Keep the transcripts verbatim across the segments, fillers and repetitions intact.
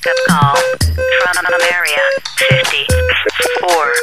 wake-up call from area fifty-four.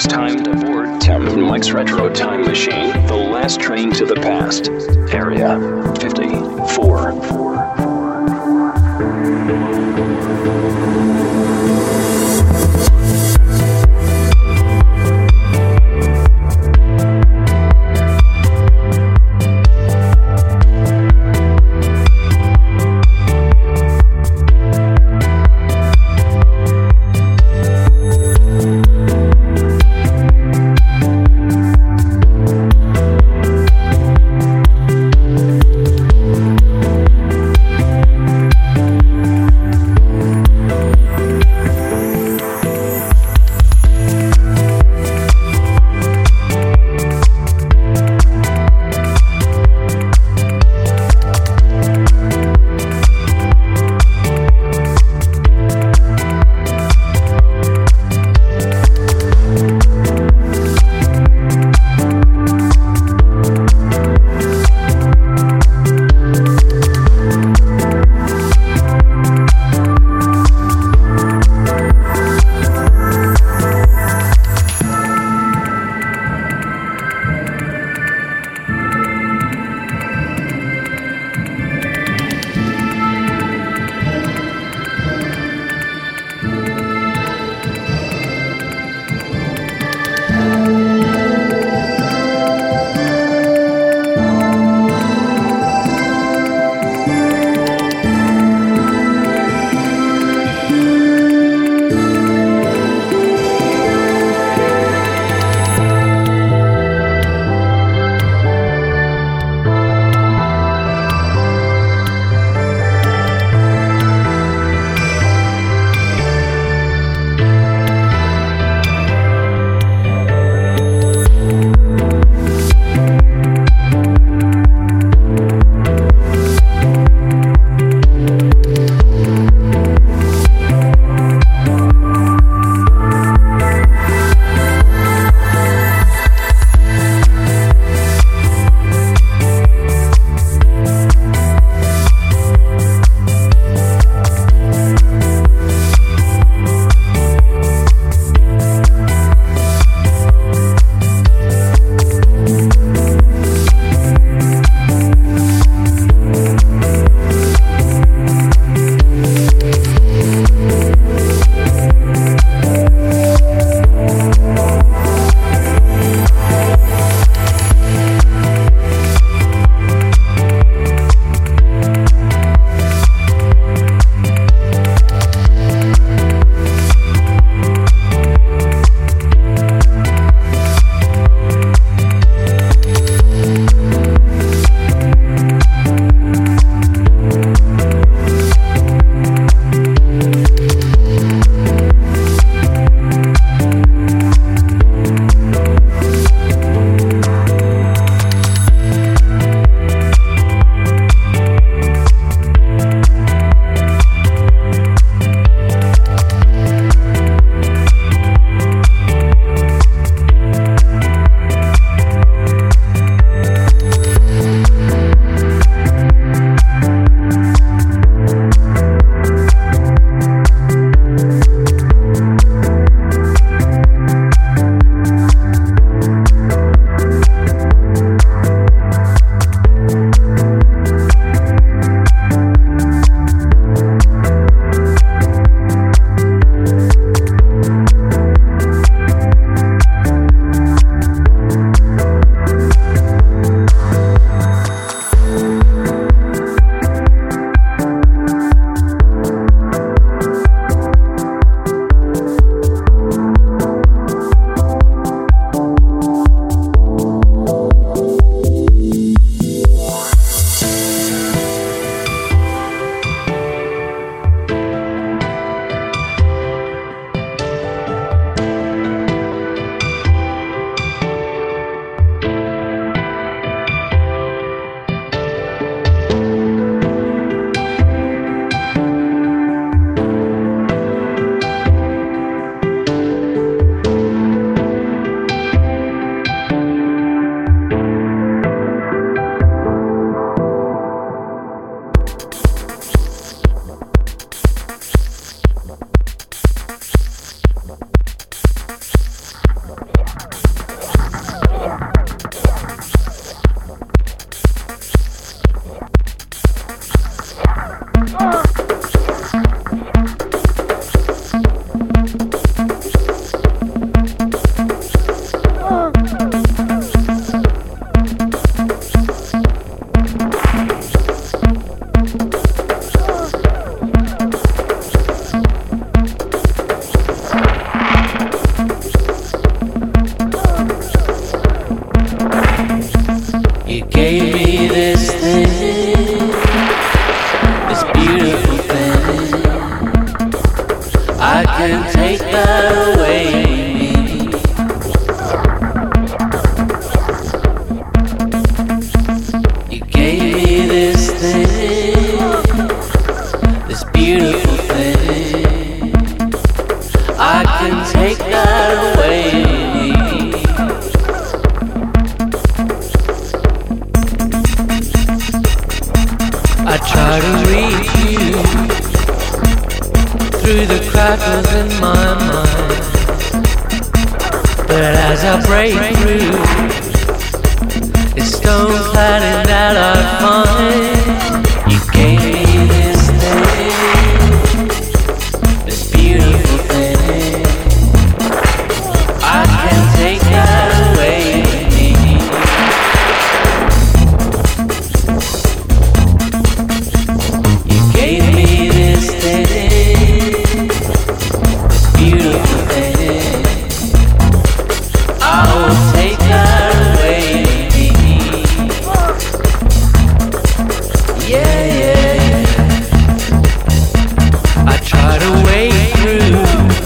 It's time to board Tim and Mike's Retro Time Machine, the last train to the past. Area fifty-four. gave me this thing, this beautiful thing. I can't take that away. You gave me this thing, this beautiful thing. I can take that away. I try to reach you through the crackles in my mind, but as I break through, it's stone cladding that I find. You gave me this thing, this beautiful thing. I can't take that away. Gave me this thing, this beautiful thing. I will take that away. Yeah, yeah, yeah. I try to wade through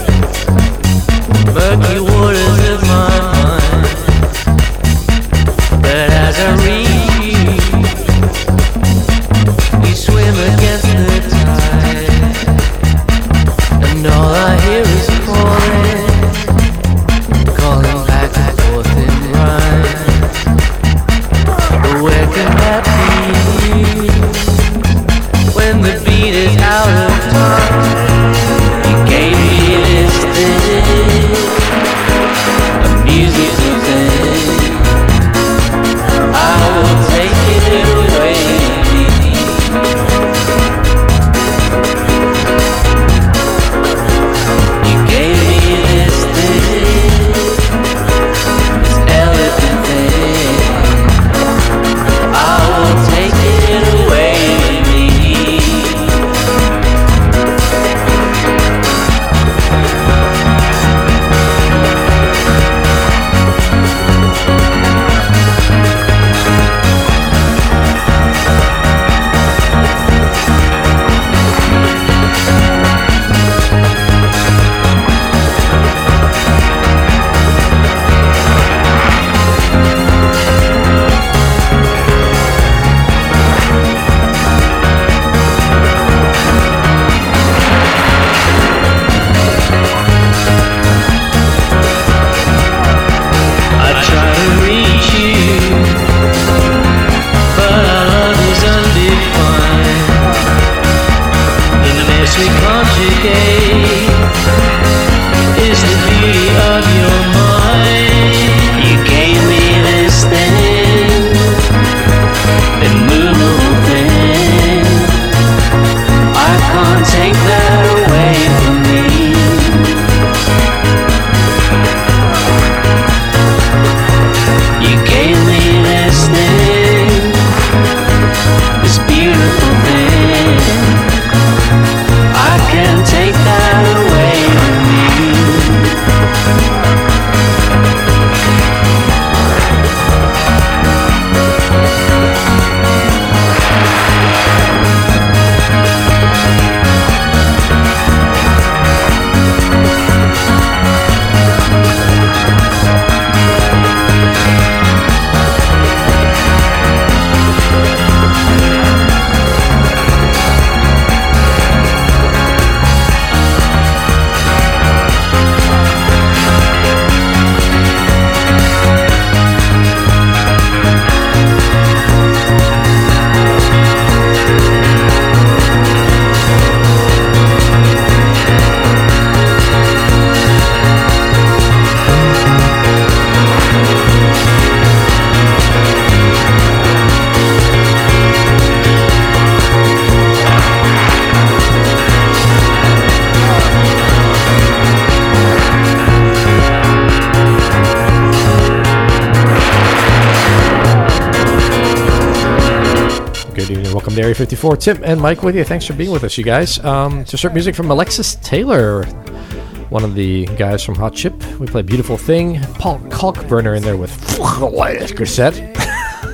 murky waters of my mind, but as I reach you, you swim against the tide, and all I hear is calling, calling back and forth in rhyme. But where can that be when the beat is out of time? You gave me this thing, a musical thing. I will take it away. You gave me this thing, this elegant thing. I will take it away. Area fifty-four. Tim and Mike with you. Thanks for being with us, you guys. Um, to start music from Alexis Taylor, one of the guys from Hot Chip. We play Beautiful Thing. Paul Kalkbrenner in there with cassette.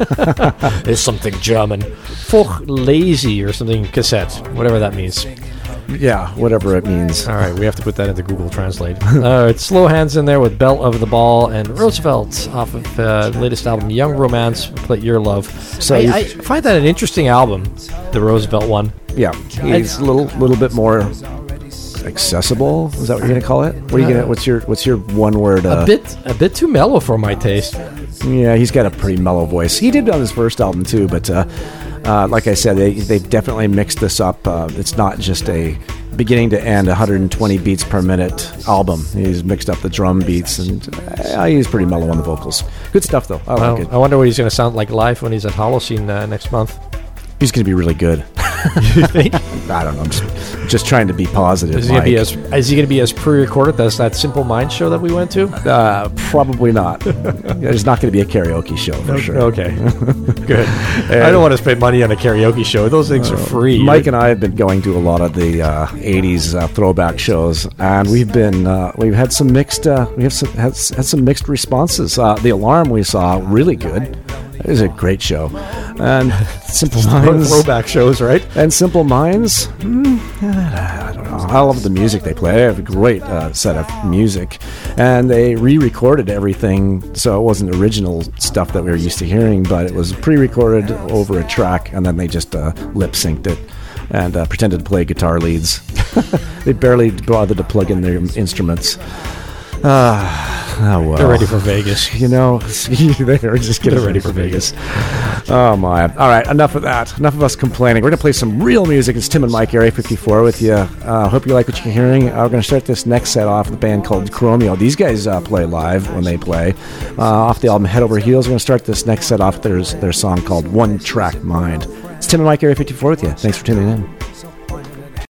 It's something German. Folk lazy or something cassette, whatever that means. Yeah, whatever it means. All right, we have to put that into Google Translate. uh, it's Slow Hands in there with Belt of the Ball and Roosevelt off of uh, the latest album, Young Romance, Play Your Love. So I, you- I find that an interesting album, the Roosevelt one. Yeah, he's a little little bit more accessible. Is that what you're gonna call it? What are you gonna? What's your what's your one word? Uh, A bit, a bit too mellow for my taste. Yeah, he's got a pretty mellow voice. He did on his first album too, but uh, uh, like I said, they they definitely mixed this up. Uh, it's not just a beginning to end one hundred twenty beats per minute album. He's mixed up the drum beats, and uh, he's pretty mellow on the vocals. Good stuff though. I Well, like it. I wonder what he's going to sound like live when he's at Holocene uh, next month. He's going to be really good. You think? I don't know. I'm just, just trying to be positive. Is he going to be Mike. as is he going to be as pre-recorded as that Simple Minds show that we went to? Uh, probably not. There's not going to be a karaoke show for sure. Okay, good. I don't want to spend money on a karaoke show. Those things are free. Mike and I have been going to a lot of the uh, eighties uh, throwback shows, and we've been uh, we've had some mixed uh, we have some, had, had some mixed responses. Uh, the Alarm we saw really good. It was a great show, and Simple Minds throwback shows, right? and Simple Minds. mm, I don't know. I love the music they play. They have a great uh, set of music, and they re-recorded everything, so it wasn't original stuff that we were used to hearing, but it was pre-recorded over a track, and then they just uh, lip-synced it and uh, pretended to play guitar leads. They barely bothered to plug in their instruments. Ah, oh well. They're ready for Vegas. You know, they're just getting ready for Vegas. Oh my! All right, enough of that. Enough of us complaining. We're gonna play some real music. It's Tim and Mike, Area fifty-four, with you. Uh, hope you like what you're hearing. Uh, we're gonna start this next set off with a band called Chromeo. These guys uh, play live when they play. Uh, off the album Head Over Heels. We're gonna start this next set off with their their song called One Track Mind. It's Tim and Mike, Area fifty-four, with you. Thanks for tuning in.